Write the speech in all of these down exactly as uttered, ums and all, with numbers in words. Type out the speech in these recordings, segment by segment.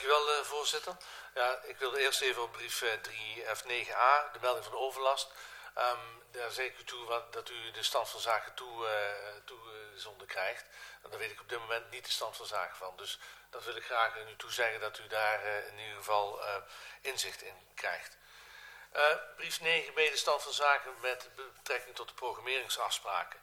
u wel, uh, voorzitter. Ja, ik wilde eerst even op brief uh, drie F negen A, de melding van de overlast. Um, daar zeg ik u toe wat, dat u de stand van zaken toegezonden toe, uh, krijgt. En daar weet ik op dit moment niet de stand van zaken van. Dus dat wil ik graag u toe zeggen dat u daar uh, in ieder geval uh, inzicht in krijgt. Uh, brief negen B, de stand van zaken met betrekking tot de programmeringsafspraken.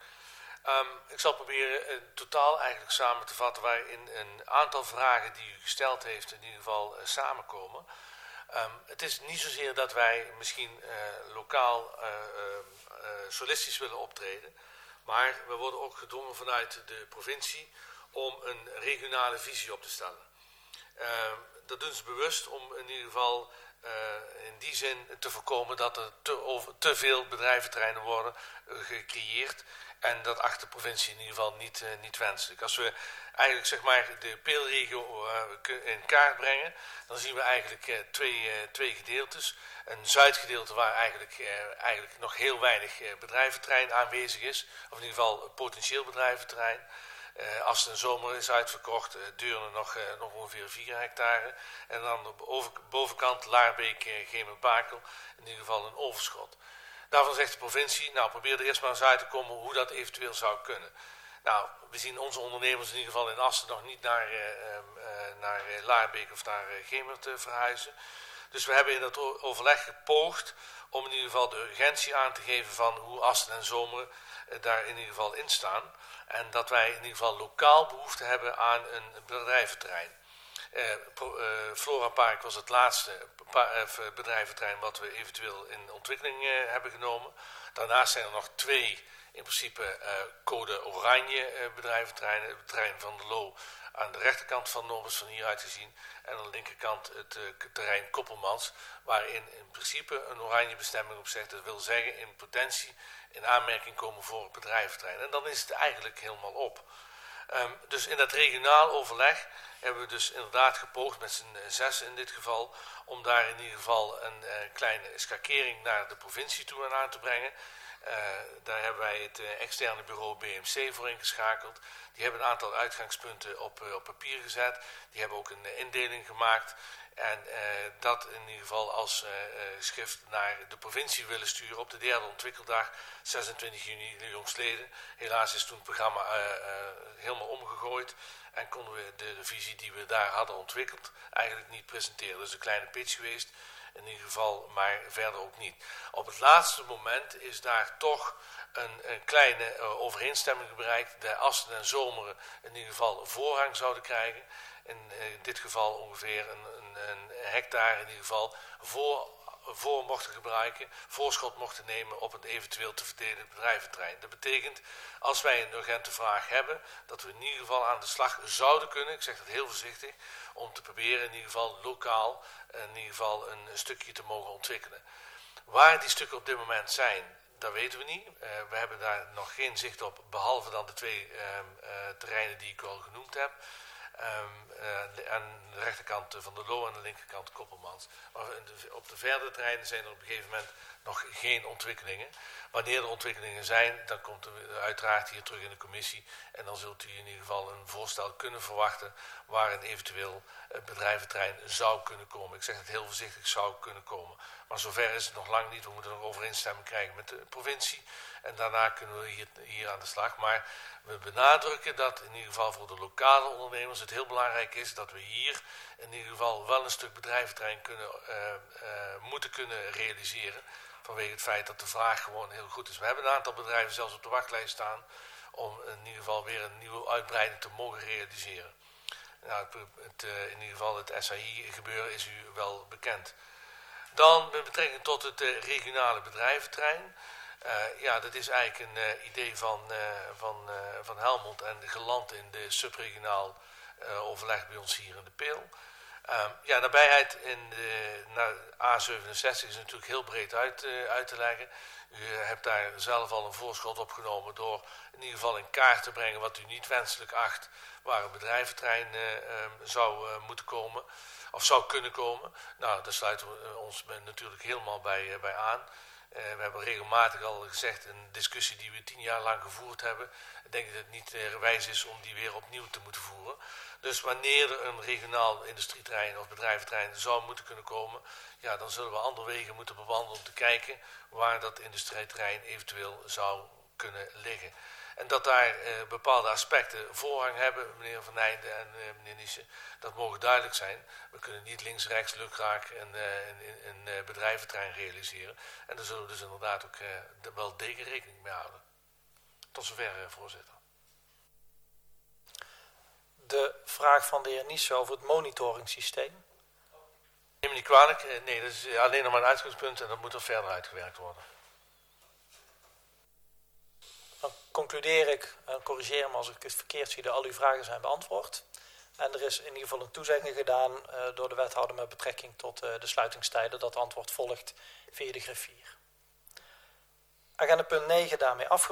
Um, ik zal proberen uh, totaal eigenlijk samen te vatten waarin een aantal vragen die u gesteld heeft in ieder geval uh, samenkomen. Um, het is niet zozeer dat wij misschien uh, lokaal uh, uh, uh, solistisch willen optreden, maar we worden ook gedwongen vanuit de provincie om een regionale visie op te stellen. Uh, dat doen ze bewust om in ieder geval uh, in die zin te voorkomen dat er te, over, te veel bedrijventerreinen worden uh, gecreëerd. En dat achter de provincie in ieder geval niet, uh, niet wenselijk. Als we eigenlijk zeg maar de peelregio uh, in kaart brengen, dan zien we eigenlijk uh, twee, uh, twee gedeeltes. Een zuidgedeelte waar eigenlijk, uh, eigenlijk nog heel weinig uh, bedrijventerrein aanwezig is. Of in ieder geval een potentieel bedrijventerrein. Uh, als het een zomer is uitverkocht, uh, duren nog, uh, nog ongeveer vier hectare. En dan de over, bovenkant Laarbeek, uh, Gemen-Bakel, in ieder geval een overschot. Daarvan zegt de provincie, nou probeer er eerst maar eens uit te komen hoe dat eventueel zou kunnen. Nou, we zien onze ondernemers in ieder geval in Assen nog niet naar, uh, uh, naar Laarbeek of naar uh, Gemert uh, verhuizen. Dus we hebben in dat overleg gepoogd om in ieder geval de urgentie aan te geven van hoe Assen en Zomeren uh, daar in ieder geval in staan. En dat wij in ieder geval lokaal behoefte hebben aan een bedrijventerrein. Uh, uh, Flora Park was het laatste uh, bedrijventerrein wat we eventueel in ontwikkeling uh, hebben genomen. Daarnaast zijn er nog twee in principe uh, code oranje uh, bedrijventerreinen. Het terrein van de Loo aan de rechterkant van Norbers van hieruit gezien. En aan de linkerkant het uh, terrein Koppelmans. Waarin in principe een oranje bestemming op zegt. Dat wil zeggen in potentie in aanmerking komen voor het bedrijventerrein. En dan is het eigenlijk helemaal op. Um, dus in dat regionaal overleg hebben we dus inderdaad gepoogd met z'n zes in dit geval om daar in ieder geval een uh, kleine schakering naar de provincie toe aan te brengen. Uh, daar hebben wij het uh, externe bureau B M C voor ingeschakeld. Die hebben een aantal uitgangspunten op, uh, op papier gezet. Die hebben ook een uh, indeling gemaakt. En uh, dat in ieder geval als uh, uh, schrift naar de provincie willen sturen op de derde ontwikkeldag, zesentwintig juni jongstleden. Helaas is toen het programma uh, uh, helemaal omgegooid en konden we de, de visie die we daar hadden ontwikkeld eigenlijk niet presenteren. Dus een kleine pitch geweest, in ieder geval, maar verder ook niet. Op het laatste moment is daar toch een, een kleine uh, overeenstemming bereikt. De Assen en Zomeren in ieder geval voorrang zouden krijgen. In, uh, in dit geval ongeveer een, een, een hectare in ieder geval voor, voor mochten gebruiken, voorschot mochten nemen op een eventueel te verdelen bedrijventerrein. Dat betekent, als wij een urgente vraag hebben, dat we in ieder geval aan de slag zouden kunnen, ik zeg dat heel voorzichtig, om te proberen in ieder geval lokaal in ieder geval een, een stukje te mogen ontwikkelen. Waar die stukken op dit moment zijn, dat weten we niet. Uh, we hebben daar nog geen zicht op, behalve dan de twee uh, uh, terreinen die ik al genoemd heb. Um, uh, aan de rechterkant van de Loo en de linkerkant Koppelmans. Maar op de verdere terreinen zijn er op een gegeven moment nog geen ontwikkelingen. Wanneer er ontwikkelingen zijn, dan komt er uiteraard hier terug in de commissie. En dan zult u in ieder geval een voorstel kunnen verwachten waar een eventueel bedrijventerrein zou kunnen komen. Ik zeg het heel voorzichtig, zou kunnen komen. Maar zover is het nog lang niet. We moeten nog overeenstemming krijgen met de provincie. En daarna kunnen we hier, hier aan de slag. Maar we benadrukken dat in ieder geval voor de lokale ondernemers het heel belangrijk is dat we hier in ieder geval wel een stuk bedrijventerrein kunnen, uh, uh, moeten kunnen realiseren. Vanwege het feit dat de vraag gewoon heel goed is. We hebben een aantal bedrijven zelfs op de wachtlijst staan om in ieder geval weer een nieuwe uitbreiding te mogen realiseren. Nou, het, het, uh, in ieder geval het S A I gebeuren is u wel bekend. Dan met betrekking tot het uh, regionale bedrijventerrein. Uh, ja, dat is eigenlijk een uh, idee van, uh, van, uh, van Helmond en geland in de subregionaal uh, overleg bij ons hier in de Peel. Uh, ja, nabijheid in de naar A zevenenzestig is natuurlijk heel breed uit, uh, uit te leggen. U hebt daar zelf al een voorschot op genomen door in ieder geval in kaart te brengen wat u niet wenselijk acht waar een bedrijventerrein uh, um, zou uh, moeten komen of zou kunnen komen. Nou, daar sluiten we ons natuurlijk helemaal bij, uh, bij aan. Uh, we hebben regelmatig al gezegd, een discussie die we tien jaar lang gevoerd hebben. Ik denk dat het niet uh, wijs is om die weer opnieuw te moeten voeren. Dus wanneer er een regionaal industrieterrein of bedrijventerrein zou moeten kunnen komen, ja, dan zullen we andere wegen moeten bewandelen om te kijken waar dat industrieterrein eventueel zou kunnen liggen. En dat daar uh, bepaalde aspecten voorrang hebben, meneer Van Nijnden en uh, meneer Niesen, dat mogen duidelijk zijn. We kunnen niet links, rechts, lukraak een, uh, een, een uh, bedrijventerrein realiseren. En daar zullen we dus inderdaad ook uh, de, wel degen rekening mee houden. Tot zover, uh, voorzitter. De vraag van de heer Niesen over het monitoringssysteem. Neem me niet kwalijk. Uh, nee, dat is alleen nog maar een uitgangspunt en dat moet er verder uitgewerkt worden. Dan concludeer ik, en corrigeer me als ik het verkeerd zie, dat al uw vragen zijn beantwoord. En er is in ieder geval een toezegging gedaan uh, door de wethouder met betrekking tot uh, de sluitingstijden, dat antwoord volgt via de griffier. Agenda punt negen daarmee afgelopen.